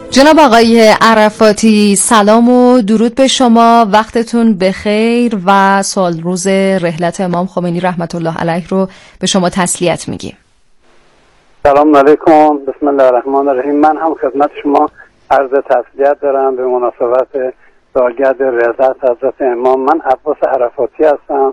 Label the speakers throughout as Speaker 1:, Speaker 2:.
Speaker 1: جناب آقای عرفاتی، سلام و درود به شما، وقتتون بخیر و سال روز رحلت امام خمینی رحمت الله علیه رو به شما تسلیت میگیم.
Speaker 2: سلام علیکم، بسم الله الرحمن الرحیم. من هم خدمت شما عرض تسلیت دارم به مناسبت سالگرد رحلت حضرت امام. من عباس عرفاتی هستم،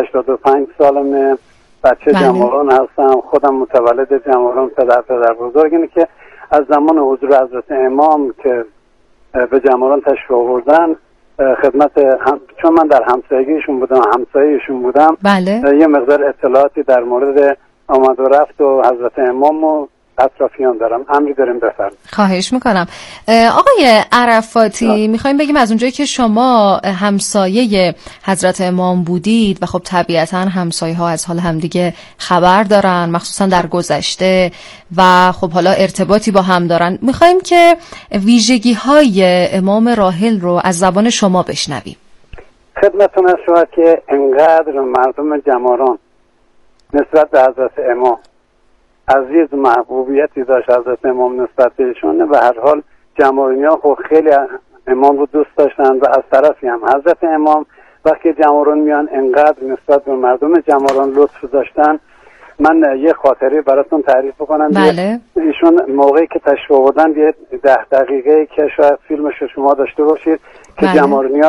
Speaker 2: 85 سالمه، بچه جمارون هستم، خودم متولد جمارون، پدر بزرگمی که از زمان حضور حضرت امام که به جمارون تشریف آوردن خدمت چون من در همسایگیشون بودم، همسایه‌شون بودم، یه مقدار اطلاعاتی در مورد آمد و رفت و حضرت امام و اطرافیان دارم. امری داریم، بفرمایید.
Speaker 1: خواهش میکنم. آقای عرفاتی، میخوایم بگیم از اونجایی که شما همسایه حضرت امام بودید و خب طبیعتا همسایه ها از حال همدیگه خبر دارن، مخصوصا در گذشته، و خب حالا ارتباطی با هم دارن، میخوایم که ویژگی های امام راحل رو از زبان شما بشنویم.
Speaker 2: خدمتتون از شما که انقدر مردم جماران نسبت به حضرت امام عزیز و محبوبیتی داشت حضرت امام نسبت بهشون، و هر حال جمارونی‌ها خب خیلی امام رو دوست داشتن و از طرفی هم حضرت امام وقتی جمارون میان انقدر نسبت به مردم جمارون لطف داشتن. من یه خاطره براتون تعریف بکنم.
Speaker 1: بله.
Speaker 2: ایشون موقعی که تشریف آوردن یه 10 دقیقه که شاید فیلمش شما داشته باشید که
Speaker 1: بله.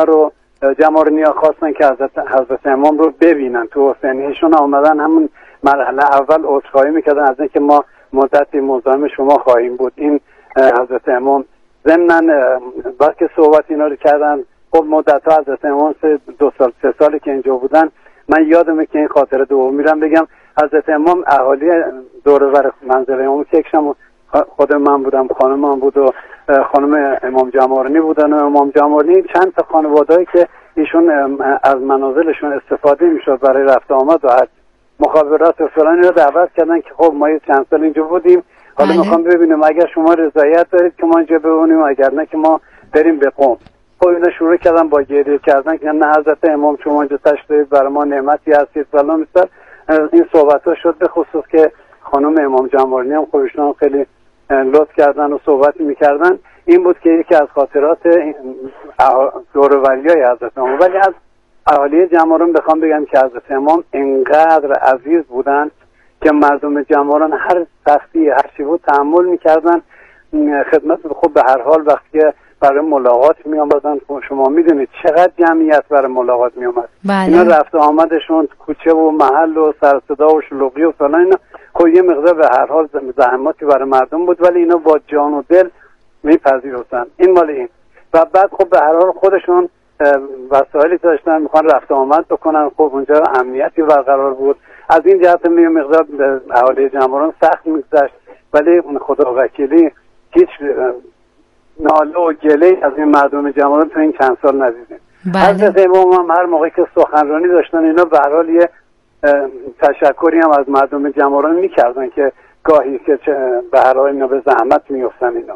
Speaker 2: جمارونی‌ها خواستن که حضرت امام رو ببینن تو حسینی. ایشون آمدن همون مرحله اول عذرخواهی میکردن از اینکه ما مدتی مزاحم شما خواهیم بود. این حضرت امام ضمن وقتی صحبت اینا رو کردن، خب مدت‌ها حضرت امام 2-3 سالی که اینجا بودن، من یادمه که این خاطره دوم میرم بگم. حضرت امام اهالی دور و بر منزل امام که یکشم خود من بودم، خانم من بود و خانم امام جمارنی بودن و امام جمارنی چند تا خانواده‌ای که ایشون از منازلشون استفاده میشد برای رفت آمد و مخابرات و فلان رو دعوت کردن که خب ما یه چند سال اینجا بودیم، حالا میخوام ببینیم اگر شما رضایت دارید که ما اینجا بمونیم، اگر نه که ما بریم به قم. خب اینا شروع کردن با گریه کردن که نه حضرت امام شما اینجا تشریف برای ما نعمتی هستید فلان مثل این صحبت ها شد. به خصوص که خانم امام جمارنی هم خودشون خیلی لطف کردن و صحبتی میکردن. این بود که یکی از خاطرات دوروریای حضرت امام. ولی از اهالی جمارون بخوام بگم که حضرت امام انقدر عزیز بودن که مردم جمارون هر سختی هر چی بود تحمل میکردن. خدمت خب به هر حال وقتی که برای ملاقات می آمدن، شما میدونید چقدر جمعیت برای ملاقات می آمد.
Speaker 1: بله.
Speaker 2: اینا رفت آمدشون کوچه و محل و سر صدا و شلوغی و فلان، اینا خب یه مقدار به هر حال زحماتی برای مردم بود، ولی اینا با جان و دل میپذیرفتن. این مال این. و بعد خب به هر حال خودشون وسایلی داشتن میخوان رفت آمد بکنن، خب اونجا امنیتی برقرار بود. از این جهت می مقدار به اهالی جمارون سخت میگذشت، ولی خدا وکیلی هیچ ناله و گله از این مردم جمارون تو این چند سال ندیدیم. حضرت امام هم هر موقعی که سخنرانی داشتن اینا به هر حال یه تشکری هم از مردم جمارون میکردن که گاهی که به هر حال اینا به زحمت میفتن. اینا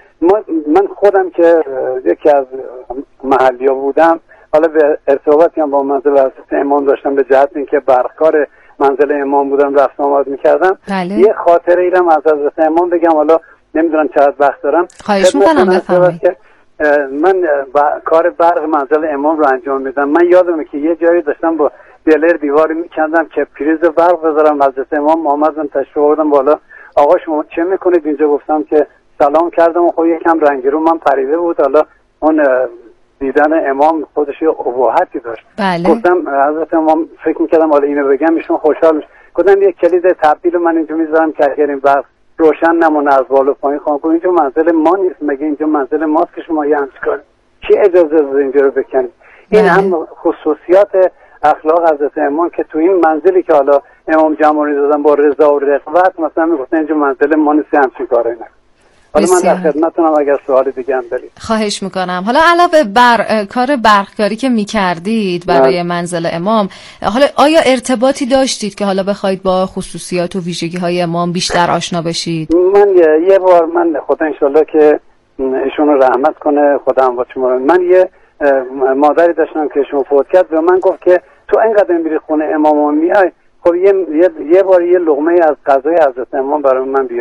Speaker 2: من خودم که یکی از محلی‌ها بودم، حالا به ارتباطی هم با منزل حضرت امام داشتم به جهت اینکه برقکار منزل امام بودم، رفت آمد میکردم. یه خاطره ایرم از حضرت امام بگم، حالا نمیدونم چقدر وقت دارم.
Speaker 1: خواهش میکنم بفرمایید.
Speaker 2: من کار برق منزل امام رو انجام میدم. من یادمه که یه جایی داشتم با دلر دیواری میکندم که پریز برق بذارم. حضرت امام آمدن تشریف آوردن بالا، آقا شما چه میکنید اینجا؟ گفتم که سلام کردم و خب یکم رنگی رو من پریده بود. حالا اون دیدن امام خودش یه ابهتی داشت.
Speaker 1: بله.
Speaker 2: گفتم حضرت امام فکر میکردم حالا اینو بگم ایشون خوشحال میشه. گفتم یک کلید تبدیل من اینجا میذارم که اگر این برق روشن نمونه از بالا پایین خواهم کنم، اینجا منزل ما نیست، مگه اینجا منزل ماست که شما یه همچین کاری کی اجازه داده اینجا رو بکنید؟ این هم خصوصیات اخلاق حضرت امام که تو این منزلی که حالا امام جمهوری دادن با رضا و رغبت، مثلا میگفتن اینجا منزل ما نیست، همچین کاری نکن. حالا من در خدمتتونم اگر سوال دیگه هم دارید.
Speaker 1: خواهش میکنم. حالا علاوه بر کار برقکاری که میکردید برای منزل امام، حالا آیا ارتباطی داشتید که حالا بخواید با خصوصیات و ویژگی های امام بیشتر آشنا بشید؟
Speaker 2: من یه بار، من خدا انشالله که ایشون رو رحمت کنه، خدا هم با شما، من یه مادری داشتم که ایشون فوت کرد و من گفت که تو اینقدر میری خونه امام میای، خب یه بار یه لقمه از غذای حضرت امام برای من بیار.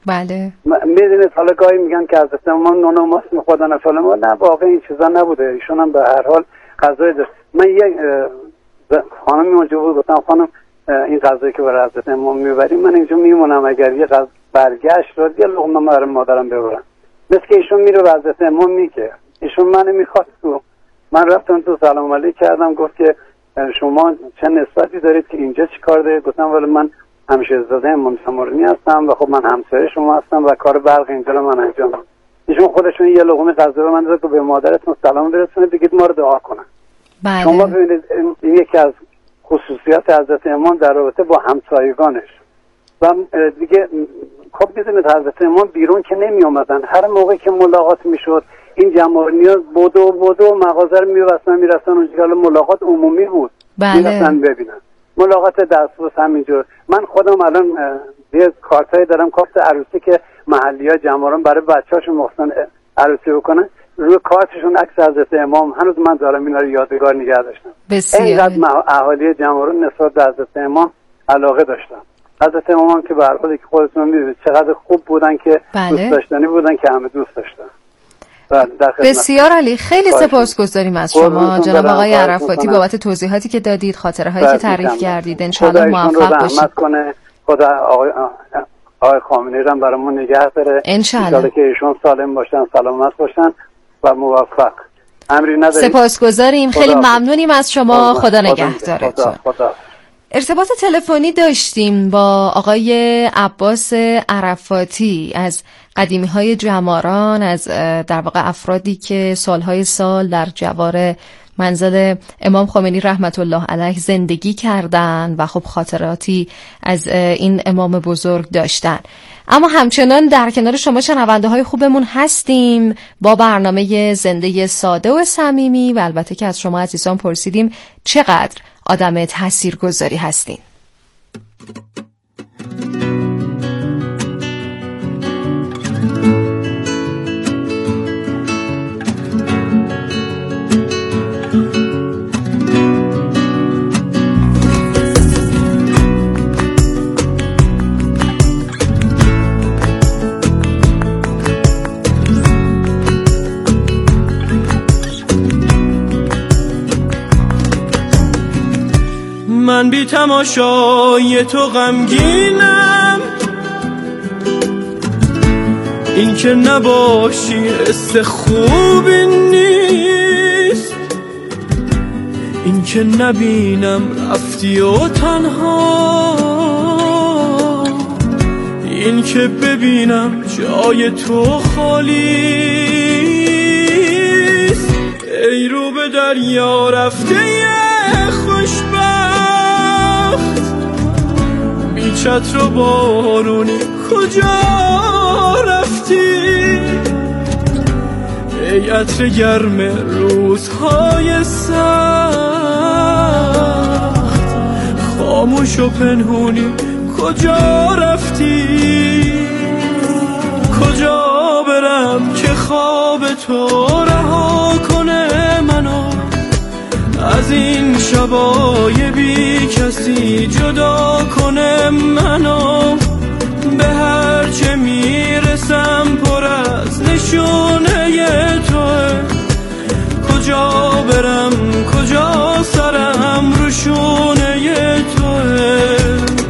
Speaker 1: بله.
Speaker 2: میدونید حالا گاهی میگن که حضرت امام نون و ماست میخوردن فلان، نه واقعا این چیزا نبوده. ایشون هم به هر حال غذای داشت. من یک خانمی اونجا بود، گفتم خانم این غذایی که برای حضرت امام میبریم من اینجا میمونم، اگر یه برگشت رو یه لقمه برای مادرم ببرم. مثل که ایشون میره به حضرت امام میگه. ایشون منو میخواست تو، من رفتم تو سلام علیک کردم، گفت که شما چه نسبتی دارید که اینجا چی کار دارید؟ گفتم ولی من همشهرزاده امام سمرانی هستم و خب من همسایه شما هستم و کار برق اینجا رو من انجام میدم. ایشون خودشون یه لقمه غذا رو من داد که به مادرتون سلام برسونه، بگید ما رو دعا کنن.
Speaker 1: بله.
Speaker 2: شما ببینید این یکی از خصوصیات حضرت امام در رابطه با همسایگانش. و دیگه خب میدونید حضرت امام بیرون که نمی اومدن، هر موقع که ملاقات میشد این جماهرنیا بودو مغازه رو میرسن اونجا، ملاقات عمومی بود.
Speaker 1: بله.
Speaker 2: میرسن ببینن ملاقات دستبوس همینجور. من خودم الان یه کارتایی دارم، کارت عروسی که محلی‌ها جماهران برای بچه‌هاشون مخصوصا عروسی بکنن، روی کارتشون عکس حضرت امام، هنوز من دارم اینا رو یادگار نگه داشتم. اینقدر اهالی جماهران نسبت به حضرت امام علاقه داشتن. حضرت امام که به هر حال که خودتون می‌دونید چقدر خوب بودن که
Speaker 1: بله.
Speaker 2: دوست داشتنی بودن که همه دوست داشتن.
Speaker 1: بسیار عالی، خیلی سپاسگزاریم از شما جناب آقای عرفاتی بابت توضیحاتی که دادید، خاطره هایی که تعریف کردید. انشاءالله موفق باشید.
Speaker 2: خدا آقای خامنه‌ای رو برامون نگه داره.
Speaker 1: انشاءالله
Speaker 2: که ایشون سالم باشن، سلامت باشن و موفق. امری نداریم.
Speaker 1: سپاسگزاریم، خیلی ممنونیم از شما. خدا نگهدارتون. ارتباط تلفنی داشتیم با آقای عباس عرفاتی از قدیمی‌های جماران، از در واقع افرادی که سالهای سال در جوار منزل امام خمینی رحمت الله علیه زندگی کردن و خب خاطراتی از این امام بزرگ داشتن. اما همچنان در کنار شما شنونده های خوبمون هستیم با برنامه زنده ساده و صمیمی و البته که از شما عزیزان پرسیدیم چقدر آدم تاثیرگذاری هستین.
Speaker 3: من بی تماشای تو غمگینم، این که نباشی حس خوبی نیست، این که نبینم رفتی و تنها، این که ببینم جای تو خالیست. ای رو به دریا رفته چتر و بارونی کجا رفتی؟ ای عطر گرم روزهای سخت، خاموش و پنهونی کجا رفتی؟ کجا برم که خواب تو رها کنه منو از این شبای بی کسی جدا کنه منو؟ به هر چه میرسم پر از نشونه توه، کجا برم کجا سرم رو شونه توه.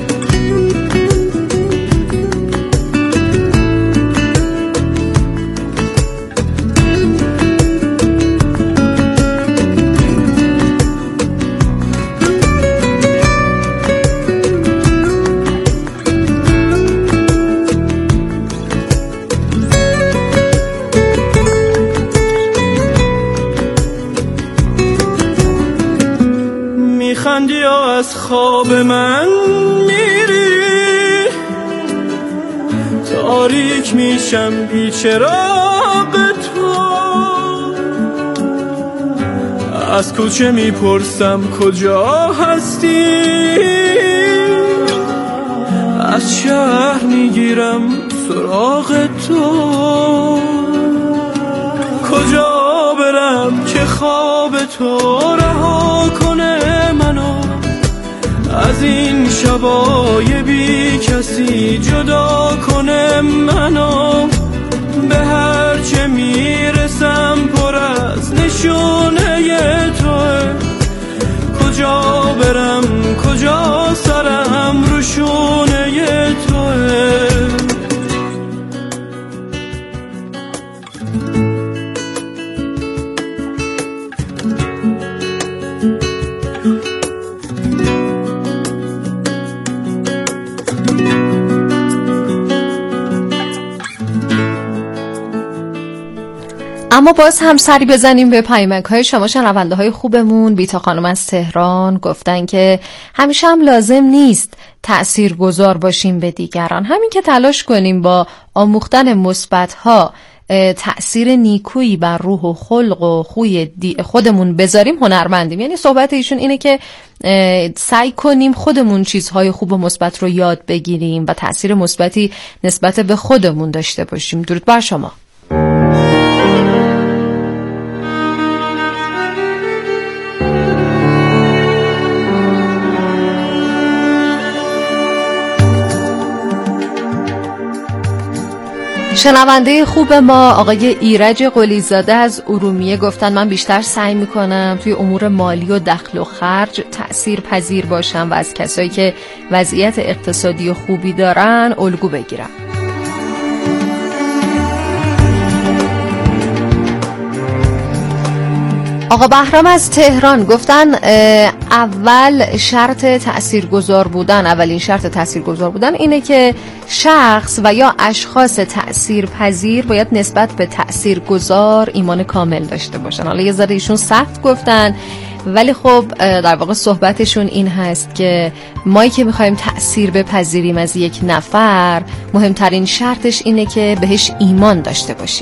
Speaker 3: میخندی از خواب من میری، تاریک میشم بی چراغ تو، از کوچه میپرسم کجا هستی، از شهر میگیرم سراغ تو. کجا برم که خواب تو رها کنه منو از از این شبای بی کسی جدا کنه منو، به هر چه میرسم پر از نشونه توه. کجا برم کجا سرم رو شونه توه.
Speaker 1: اما باز هم سری بزنیم به پیامک‌های شما شنونده‌های خوبمون. بیتا خانم از تهران گفتن که همیشه هم لازم نیست تأثیرگذار باشیم به دیگران، همین که تلاش کنیم با آموختن مثبت‌ها تأثیر نیکویی بر روح و خلق و خوی خودمون بذاریم هنرمندیم. یعنی صحبت ایشون اینه که سعی کنیم خودمون چیزهای خوب و مثبت رو یاد بگیریم و تأثیر مثبتی نسبت به خودمون داشته باشیم. درود بر شما. شنونده خوب ما آقای ایرج قلیزاده از ارومیه گفتن من بیشتر سعی میکنم توی امور مالی و دخل و خرج تأثیر پذیر باشم و از کسایی که وضعیت اقتصادی خوبی دارن الگو بگیرم. آقا بهرام از تهران گفتن اولین شرط تأثیرگذار بودن اینه که شخص و یا اشخاص تأثیرپذیر باید نسبت به تأثیرگذار ایمان کامل داشته باشن. حالا یه ذره ایشون سخت گفتن، ولی خب در واقع صحبتشون این هست که ما که میخوایم تأثیر بپذیریم از یک نفر، مهمترین شرطش اینه که بهش ایمان داشته باشیم.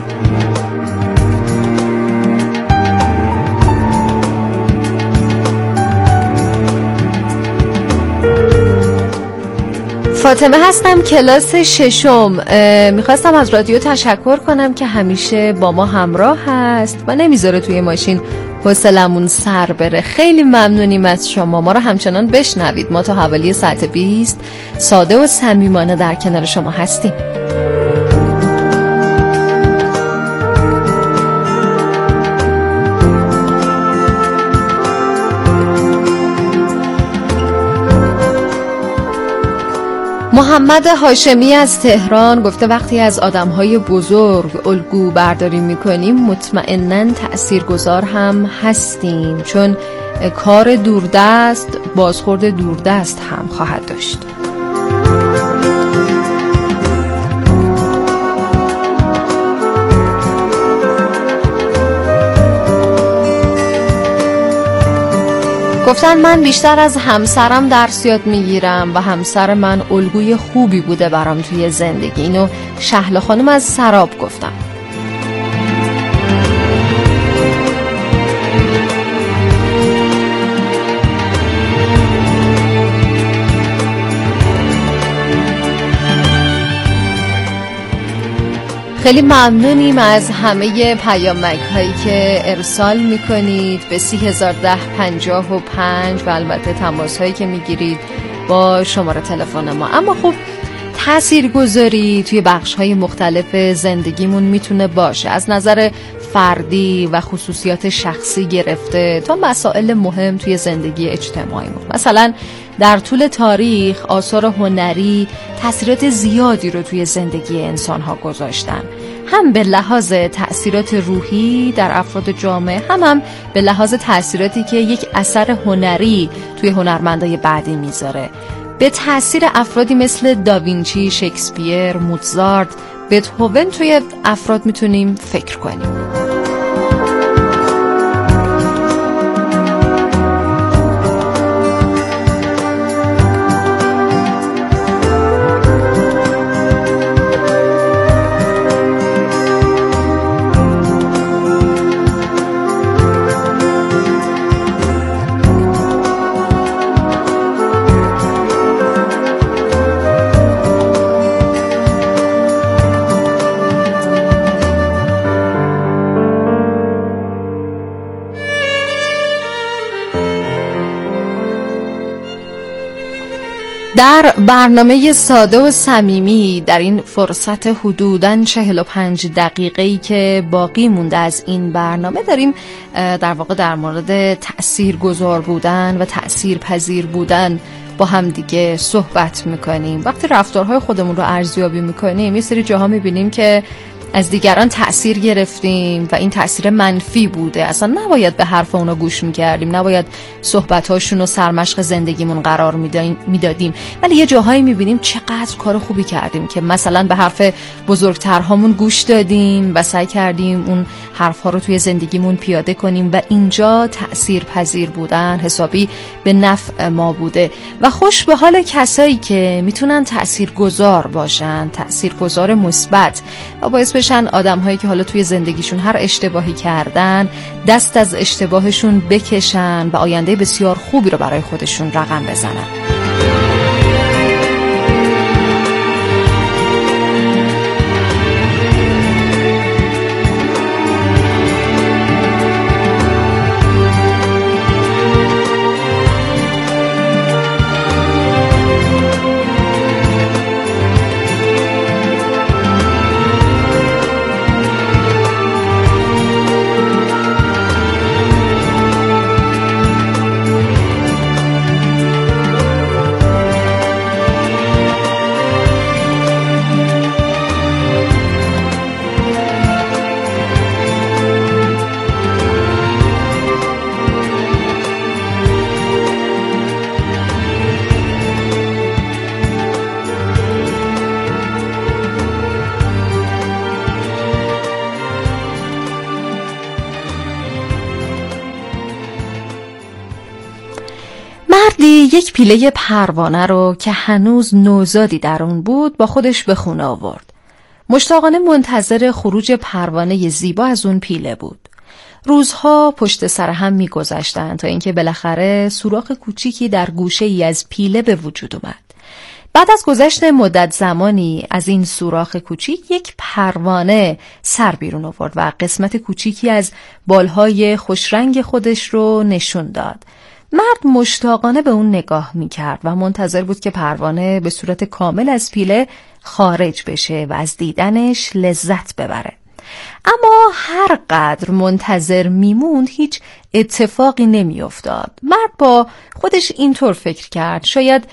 Speaker 1: فاطمه هستم، کلاس ششم. میخواستم از رادیو تشکر کنم که همیشه با ما همراه هست و نمیذاره توی ماشین حوصلمون سر بره. خیلی ممنونیم از شما، ما رو همچنان بشنوید. ما تا حوالی ساعت 20 ساده و صمیمانه در کنار شما هستیم. محمد هاشمی از تهران گفته وقتی از آدم‌های بزرگ الگو برداری می‌کنیم مطمئناً تأثیرگذار هم هستیم، چون کار دوردست بازخورد دوردست هم خواهد داشت. گفتن من بیشتر از همسرم درس یاد میگیرم و همسر من الگوی خوبی بوده برام توی زندگی. اینو شهلا خانم از سراب گفتن. خیلی ممنونیم از همه پیامک هایی که ارسال میکنید به 301055 و البته تماس هایی که میگیرید با شماره تلفن ما. اما خب تاثیرگذاری توی بخش های مختلف زندگیمون میتونه باشه، از نظر فردی و خصوصیات شخصی گرفته تا مسائل مهم توی زندگی اجتماعیمون. مثلا در طول تاریخ آثار هنری تأثیرات زیادی رو توی زندگی انسان‌ها گذاشتن، هم به لحاظ تأثیرات روحی در افراد جامعه، هم به لحاظ تأثیراتی که یک اثر هنری توی هنرمندای بعدی میذاره. به تأثیر افرادی مثل داوینچی، شکسپیر، موزارت، بتهوون توی افراد میتونیم فکر کنیم. در برنامه ساده و صمیمی در این فرصت حدوداً 45 دقیقه‌ای که باقی مونده از این برنامه داریم در واقع در مورد تأثیرگذار بودن و تأثیرپذیر بودن با هم دیگه صحبت میکنیم. وقتی رفتارهای خودمون رو ارزیابی میکنیم یه سری جاها میبینیم که از دیگران تأثیر گرفتیم و این تأثیر منفی بوده، اصلا نباید به حرف اونا گوش میکردیم، نباید صحبتاشون رو سرمشق زندگیمون قرار میدادیم، ولی یه جاهایی میبینیم چقدر کار خوبی کردیم که مثلا به حرف بزرگترهامون گوش دادیم و سعی کردیم اون حرفها رو توی زندگیمون پیاده کنیم و اینجا تأثیر پذیر بودن حسابی به نفع ما بوده. و خوش به حال کسایی که میتونن تأثیرگذار باشن، تأثیرگذار مثبت و باعث بشن آدم‌هایی که حالا توی زندگیشون هر اشتباهی کردن دست از اشتباهشون بکشن و آینده بسیار خوبی رو برای خودشون رقم بزنن. یک پیله پروانه رو که هنوز نوزادی در اون بود با خودش به خونه آورد. مشتاقانه منتظر خروج پروانه زیبا از اون پیله بود. روزها پشت سر هم می‌گذشتند تا اینکه بالاخره سوراخ کوچیکی در گوشه‌ای از پیله به وجود اومد. بعد از گذشت مدت زمانی از این سوراخ کوچیک یک پروانه سر بیرون آورد و قسمت کوچیکی از بالهای خوشرنگ خودش رو نشون داد. مرد مشتاقانه به اون نگاه میکرد و منتظر بود که پروانه به صورت کامل از پیله خارج بشه و از دیدنش لذت ببره. اما هر قدر منتظر میموند هیچ اتفاقی نمیافتاد. مرد با خودش اینطور فکر کرد شاید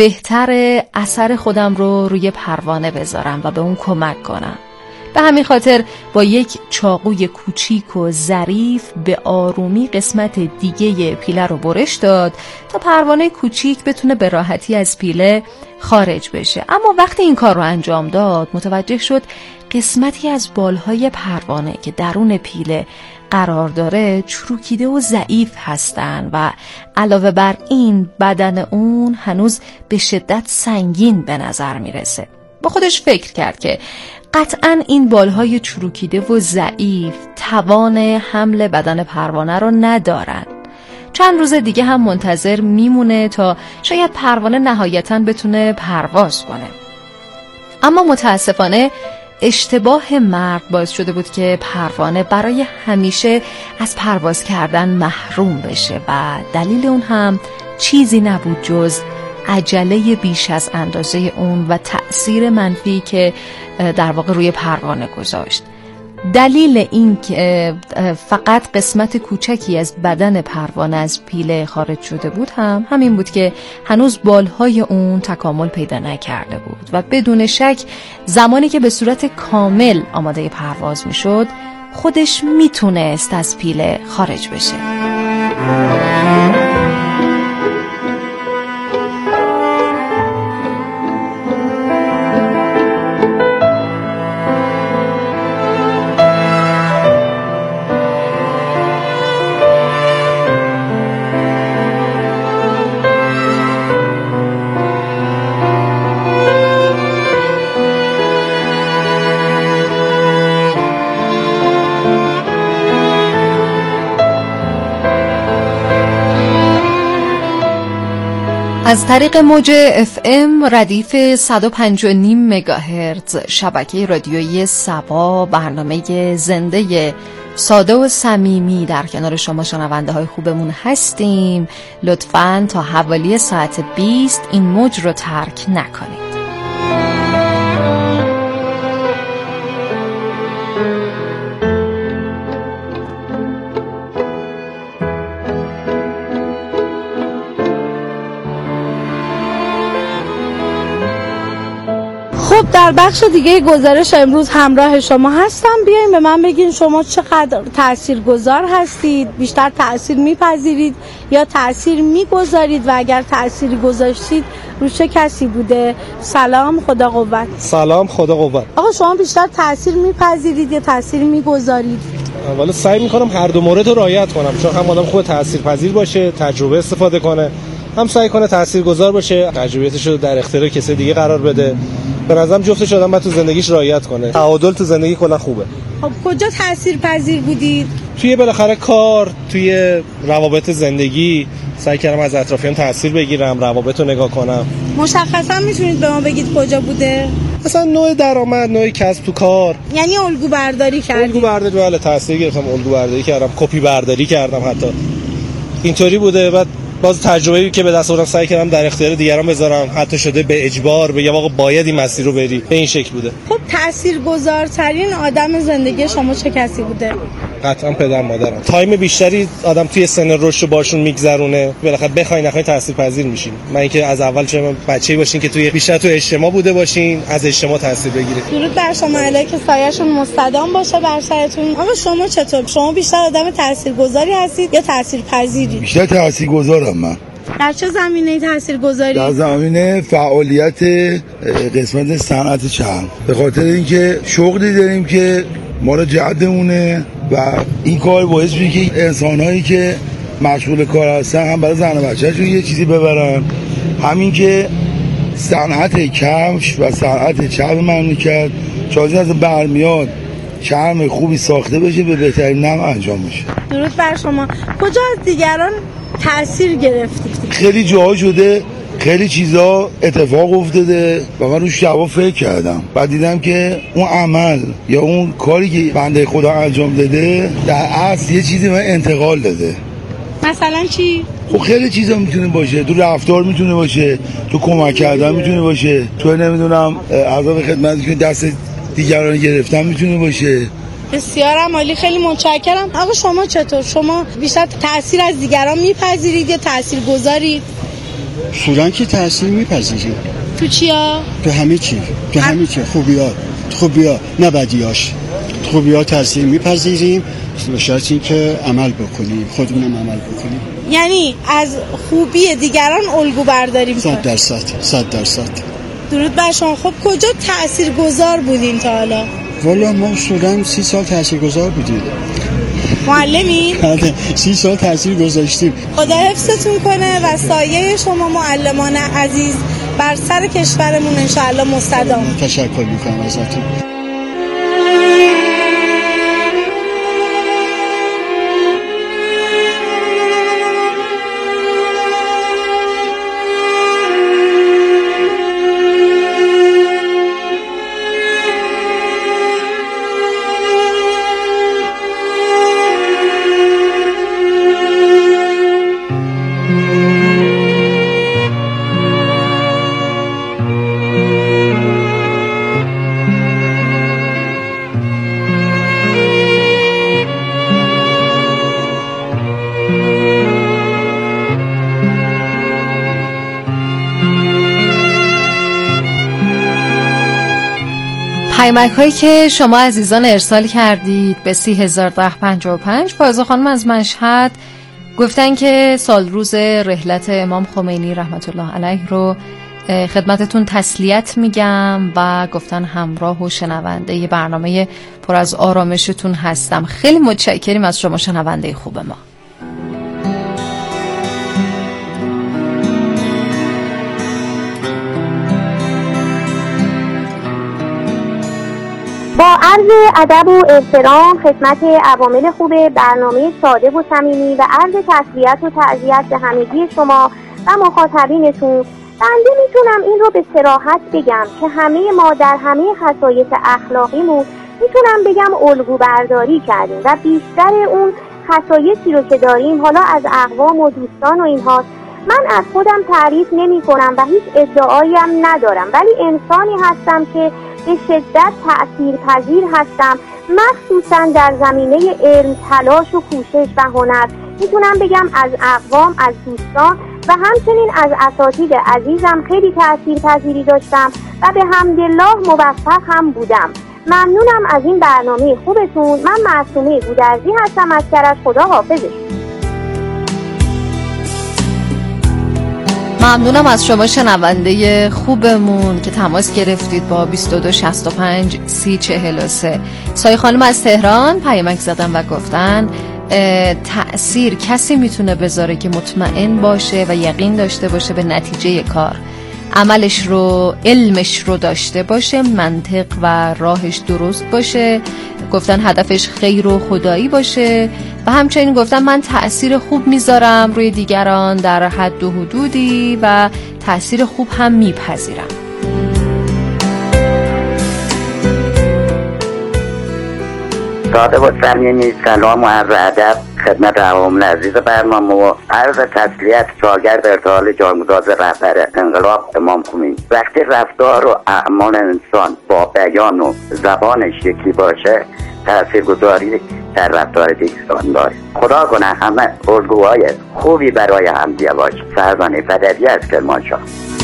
Speaker 1: بهتر اثر خودم رو روی پروانه بذارم و به اون کمک کنم. به همین خاطر با یک چاقوی کوچیک و ظریف به آرومی قسمت دیگه پیله رو برش داد تا پروانه کوچیک بتونه به راحتی از پیله خارج بشه. اما وقتی این کار رو انجام داد متوجه شد قسمتی از بالهای پروانه که درون پیله قرار داره چروکیده و ضعیف هستن و علاوه بر این بدن اون هنوز به شدت سنگین به نظر میرسه. با خودش فکر کرد که قطعاً این بالهای چروکیده و ضعیف توان حمل بدن پروانه رو ندارن. چند روز دیگه هم منتظر میمونه تا شاید پروانه نهایتاً بتونه پرواز کنه. اما متاسفانه اشتباه مرد باعث شده بود که پروانه برای همیشه از پرواز کردن محروم بشه و دلیل اون هم چیزی نبود جز عجله بیش از اندازه اون و تأثیر منفی که در واقع روی پروانه گذاشت. دلیل این که فقط قسمت کوچکی از بدن پروانه از پیله خارج شده بود هم همین بود که هنوز بالهای اون تکامل پیدا نکرده بود و بدون شک زمانی که به صورت کامل آماده پرواز می شد خودش می تونست از پیله خارج بشه. از طریق موج FM ردیف 105.5 مگاهرتز شبکه رادیویی سبا برنامه زنده ساده و صمیمی در کنار شما شنونده های خوبمون هستیم. لطفاً تا حوالی ساعت 20 این موج رو ترک نکنید.
Speaker 4: در بخش دیگه گزارش امروز همراه شما هستم. بیاین به من بگین شما چقدر تاثیرگذار هستید، بیشتر تاثیر میپذیرید یا تاثیر میگذارید و اگر تاثیری گذاشتید رو چه کسی بوده؟ سلام، خدا قوت.
Speaker 5: سلام، خدا قوت.
Speaker 4: آقا شما بیشتر تاثیر میپذیرید یا تاثیر میگذارید؟
Speaker 5: والا سعی میکنم هر دو مورد رو رعایت کنم، چون هم آدم خوب تاثیرپذیر باشه، تجربه استفاده کنه، هم سعی کنه تاثیرگذار باشه، تجربیاتش رو در اختیار کسی دیگه قرار بده. به نظرم جفتش آدم باید تو زندگیش رعایت کنه. تعادل تو زندگی کلا خوبه.
Speaker 4: خب کجا تاثیرپذیر بودید؟
Speaker 5: توی بالاخره کار، توی روابط زندگی سعی کردم از اطرافیان تاثیر بگیرم، روابط رو نگاه کنم.
Speaker 4: مشخصا میتونید به ما بگید کجا بوده؟
Speaker 5: مثلا نوع درآمد، نوع کسب تو کار.
Speaker 4: یعنی الگو برداری کردید؟
Speaker 5: الگو برداری، بله، تاثیر گرفتم، الگو برداری کردم، کپی برداری کردم، حتی اینطوری بوده. بعد باز تجربه‌ای که به دست آوردم سعی کردم در اختیار دیگران بذارم، حتی شده به اجبار، به یه واقع باید این مسیر رو بری، به این شکل بوده.
Speaker 4: خب تاثیرگذارترین آدم زندگی شما چه کسی بوده؟
Speaker 5: قطعا پدر مادرم. تایم بیشتری آدم توی سن رشد باشون میگذرونه، بالاخره بخواید نخواید تاثیرپذیر میشین. من اینکه از اول چه بچه‌ای باشین که توی بیشتر تو اجتماع بوده باشین، از اجتماع تاثیر بگیرید.
Speaker 4: درود بر شما، الهی که سایه‌شون مستدام باشه بر سرتون. آقا شما چطور؟ شما بیشتر آدم تاثیرگذاری هستید یا تاثیرپذیری؟
Speaker 6: بیشتر تاثیرگذارم من.
Speaker 4: در چه زمینه‌ای تاثیرگذاری؟
Speaker 6: در زمینه فعالیت قسمت صنعت چرم، به خاطر اینکه شغلی داریم که مال جدمونه و این کار باعث میشه که انسان‌هایی که مشغول کار هستن هم برای زن و بچه‌شون یه چیزی ببرن، همین که صنعت کفش و صنعت چرم مملکت چازی از برمیاد چرم خوبی ساخته بشه، به بهترین نحو انجام بشه.
Speaker 4: درود بر شما. کجا از دیگران تأثیر گرفتید؟
Speaker 6: خیلی جاها شده، خیلی چیزا اتفاق افتاده و من روش جواب فکر کردم. بعد دیدم که اون عمل یا اون کاری که بنده خدا انجام داده در اصل یه چیزی من انتقال داده.
Speaker 4: مثلا چی؟
Speaker 6: خب خیلی چیزا میتونه باشه، تو رفتار میتونه باشه، تو کمک کردن میتونه باشه، تو نمیدونم عذاب خدمتی که دست دیگران گرفتن میتونه باشه.
Speaker 4: بسیارم عالی، خیلی متشکرم. آقا شما چطور؟ شما بیشتر تأثیر از دیگران میپذیرید یا تأثیر گذارید؟
Speaker 7: اصولاً که تأثیر میپذیریم.
Speaker 4: تو چیا؟
Speaker 7: تو همه چی، تو همه چی. خوبیا نه بدیاش. خوبیا تأثیر میپذیریم، به شرطی که عمل بکنیم، خودمونم عمل بکنیم.
Speaker 4: یعنی از خوبی دیگران الگو برداری میکنیم.
Speaker 7: 100%. درود
Speaker 4: بر شما. خب کجا تأثیرگذار بودین تا حالا؟
Speaker 7: والا ما اصولاً 30 سال تاثیرگذار بودیم.
Speaker 4: معلمی؟
Speaker 7: 30 سال تاثیر گذاشتیم.
Speaker 4: خدا حفظتون کنه و سایه شما معلمان عزیز بر سر کشورمون انشاءالله مستدام.
Speaker 7: تشکر میکنم ازتون.
Speaker 1: پیامک هایی که شما عزیزان ارسال کردید به 301055. فائزه خانم از مشهد گفتن که سال روز رحلت امام خمینی رحمت الله علیه رو خدمتتون تسلیت میگم و گفتن همراه و شنونده برنامه پر از آرامشتون هستم. خیلی متشکریم از شما شنونده خوب ما.
Speaker 8: با عرض ادب و احترام خدمت عوامل خوب برنامه ساده و صمیمی و عرض تسلیت و تعزیت به همگی شما و مخاطبینتون، بنده میتونم این رو به صراحت بگم که همه ما در همه خصایص اخلاقیمون میتونم بگم الگو برداری کردیم و بیشتر اون خصایصی رو که داریم حالا از اقوام و دوستان و اینها، من از خودم تعریف نمی کنم و هیچ ادعایی هم ندارم، ولی انسانی هستم که به شدت تأثیرپذیر هستم، مخصوصا در زمینه علم، تلاش و کوشش و هنر. میتونم بگم از اقوام، از دوستان و همچنین از اساتید عزیزم خیلی تأثیرپذیری داشتم و به حمدالله موفق هم بودم. ممنونم از این برنامه خوبتون. من معصومه گودرزی هستم از کرج. خدا حافظش.
Speaker 1: ممنونم از شما شنونده خوبمون که تماس گرفتید با 22 65 30 43. سایه خانم از تهران پیامک زدن و گفتن تأثیر کسی میتونه بذاره که مطمئن باشه و یقین داشته باشه به نتیجه کار، عملش رو، علمش رو داشته باشه، منطق و راهش درست باشه، گفتن هدفش خیر و خدایی باشه و همچنین گفتن من تأثیر خوب میذارم روی دیگران در حد و حدودی و تأثیر خوب هم میپذیرم.
Speaker 9: ساده و صمیمی سلام و عرض ادب خدمت عوامل عزیز برنامه و عرض تسلیت شاگرد ارتحال جانگداز رهبر انقلاب امام خمینی. وقتی رفتار و اعمال انسان با بیان و زبانش یکی باشه تاثیرگذاری در رفتار دیگران داره. خدا کنه همه الگوهای خوبی برای همدیگه باشه. فرزانه فدوی از کرمانشاه.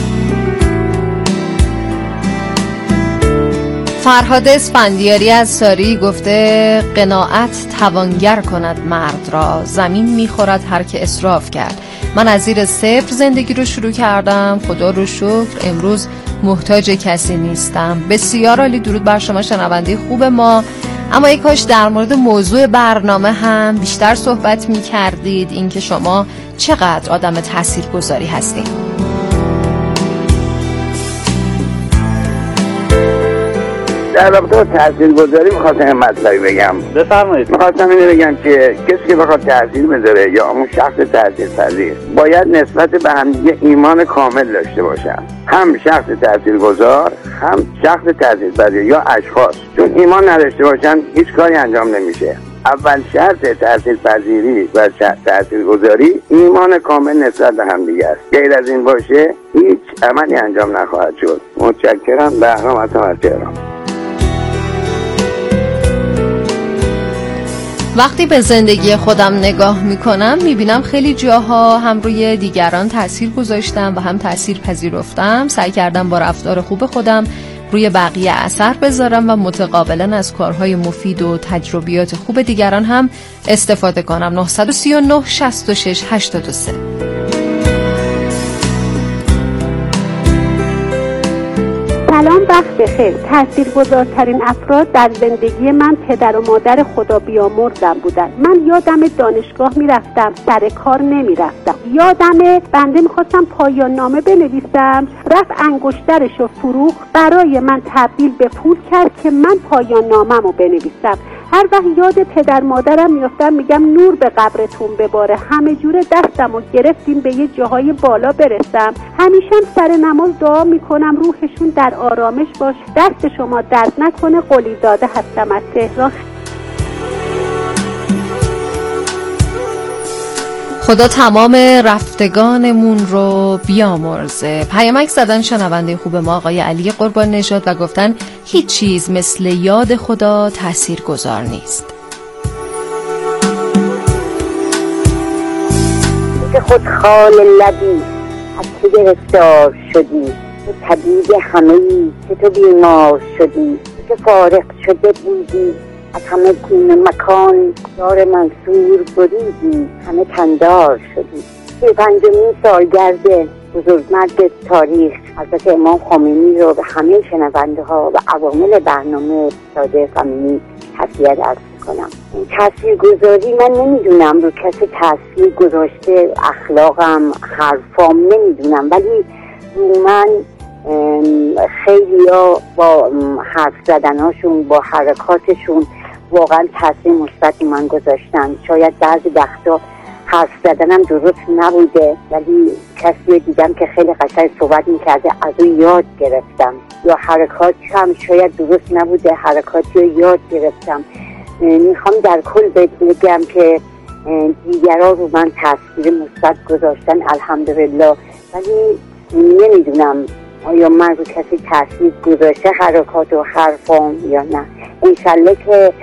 Speaker 1: فرهاد اسفندیاری از ساری گفته قناعت توانگر کند مرد را، زمین میخورد هر که اسراف کرد. من از زیر صفر زندگی رو شروع کردم، خدا رو شکر امروز محتاج کسی نیستم. بسیار عالی، درود بر شما شنونده خوب ما. اما یک کاش در مورد موضوع برنامه هم بیشتر صحبت میکردید، اینکه شما چقدر آدم تاثیرگذاری هستید.
Speaker 9: در رابطه با تاثیرگذاری میخواستم این مطلبی بگم.
Speaker 10: بفرمایید.
Speaker 9: میخواستم اینو بگم که کسی که بخواد تاثیر بذاره یا اون شخص تاثیرپذیر باید نسبت به همدیگه ایمان کامل داشته باشن، هم شخص تاثیرگذار هم شخص تاثیرپذیر یا اشخاص. چون ایمان نداشته باشن هیچ کاری انجام نمیشه. اول شرط تاثیرپذیری و تاثیرگذاری ایمان کامل نسبت به همدیگه است. غیر از این باشه هیچ عملی انجام نخواهد شد. متشکرم. بهرام هستم از تهران.
Speaker 1: وقتی به زندگی خودم نگاه میکنم میبینم خیلی جاها هم روی دیگران تأثیر گذاشتم و هم تأثیر پذیرفتم. سعی کردم با رفتار خوب خودم روی بقیه اثر بذارم و متقابلا از کارهای مفید و تجربیات خوب دیگران هم استفاده کنم. 939 66 83.
Speaker 11: سلام، وقت بخیر. تاثیرگذارترین افراد در زندگی من پدر و مادر خدا بیامرزم بودن. من یادم دانشگاه میرفتم، سر کار نمیرفتم. یادم بنده میخواستم پایان نامه بنویسم، رفت انگشترشو فروخت، برای من تبدیل به پول کرد که من پایان نامه‌مو بنویسم. هر وقت یاد پدر مادرم میافتم میگم نور به قبرتون بباره، همه جوره دستمو گرفتیم به یه جاهای بالا برسم. همیشه سر نماز دعا میکنم روحشون در آرامش باش. دست شما درد نکنه. قلی زاده هستم از تهران.
Speaker 1: خدا تمام رفتگانمون رو بیامرزه. پیامک زدن شنونده خوب ما آقای علی قربان نژاد و گفتن هیچ چیز مثل یاد خدا تاثیرگذار نیست.
Speaker 12: که خود خال لبی از تو گرفتار شدی، تو طبیب همه‌ای که تو بیمار شدی، که فارغ شده بودی از همه گونه مکان، دار منصور بریدی، همه تندار شدی. 35مین سالگرد بزرگمرد تاریخ حضرت امام خمینی رو به همه شنونده ها و عوامل برنامه ساده فامیلی تسلیت عرض کنم. تاثیرگذاری من نمیدونم رو کسی تاثیر گذاشته، اخلاقم، حرفام نمیدونم، ولی رو من خیلی ها با حرف زدنهاشون، با حرکاتشون واقعا تاثیر مثبتی من گذاشتن. شاید بعضی وقتا حرف زدنم درست نبوده، ولی کسی دیدم که خیلی قشنگ صحبت میکرده، از اون یاد گرفتم. یا حرکات هم شاید درست نبوده، حرکاتی رو یاد گرفتم. میخوام در کل بگم که دیگران رو من تاثیر مثبت گذاشتن الحمدلله، ولی نمیدونم آیا من رو کسی تاثیر گذاشته حرکات و حرفام یا نه. انشالله که